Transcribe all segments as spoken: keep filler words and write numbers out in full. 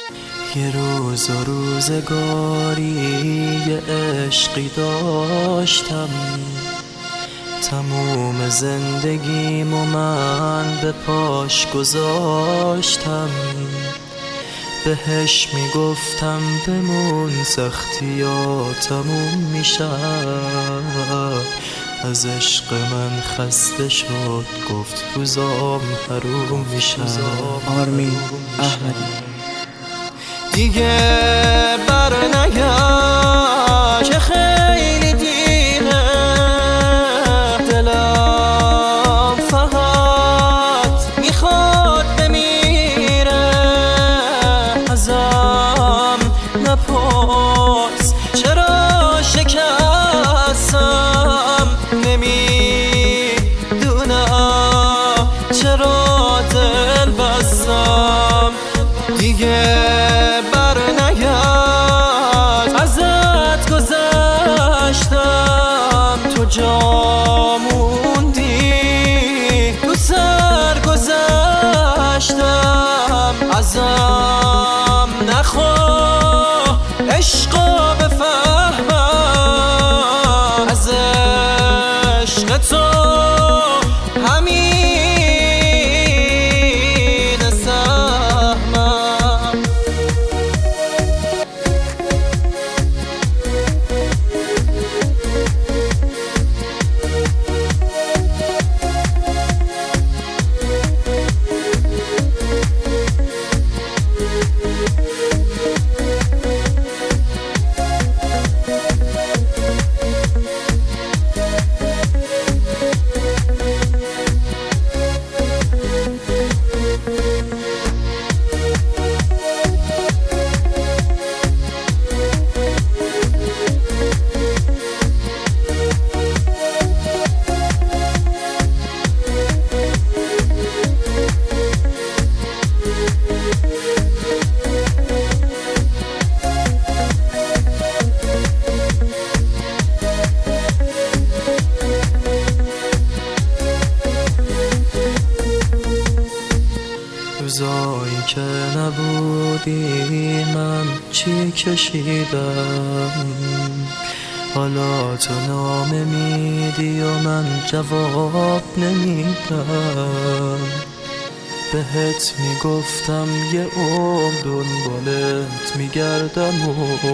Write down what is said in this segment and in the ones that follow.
یه روز و روزگاری یه عشقی داشتم، تموم زندگیمو من به پاش گذاشتم. بهش میگفتم بمون سختی‌ها تموم میشن، از عشق من خسته شد گفت روزام حروم میشن. آرمین احمدی. دیگه بر نگرد که خیلی دیره، دلم فقط میخواد بمیره. ازم نپرس چرا شکستم، نمیدونم چرا دل بستم. دیگه بر نگرد ازت گذشتم، تو جا موندی تو سر گذشتم. ازم نخواه عشقا بفهمم، از عشق تو همین روزایی که نبودی من چی کشیدم، حالا تو نامه میدی و من جواب نمیدم. بهت میگفتم یه عمر دنبالت میگردم و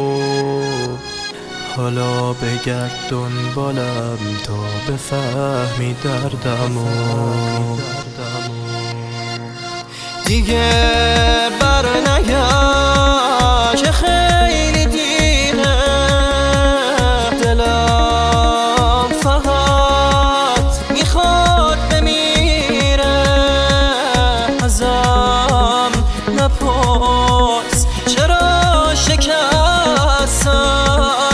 حالا بگرد دنبالم تا بفهمی دردم و دیگه بر نگرد که خیلی دیره، دلم فقط میخواد بمیره. ازم نپرس چرا شکستم،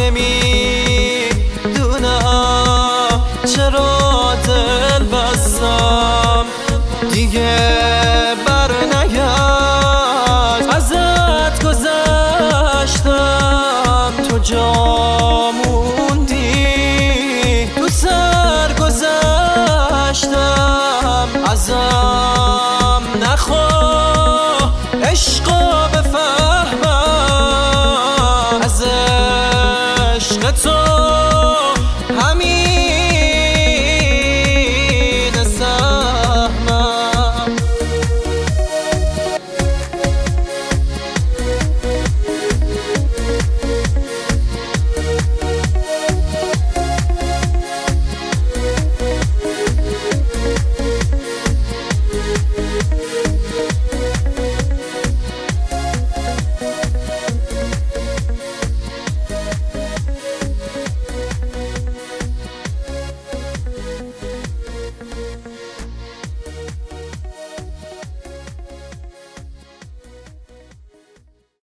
نمیدونم چرا دل بستم. دیگه بر نگرد ازت گذشتم، تو جا موندی تو سر گذشتم. ازم نخواه عشق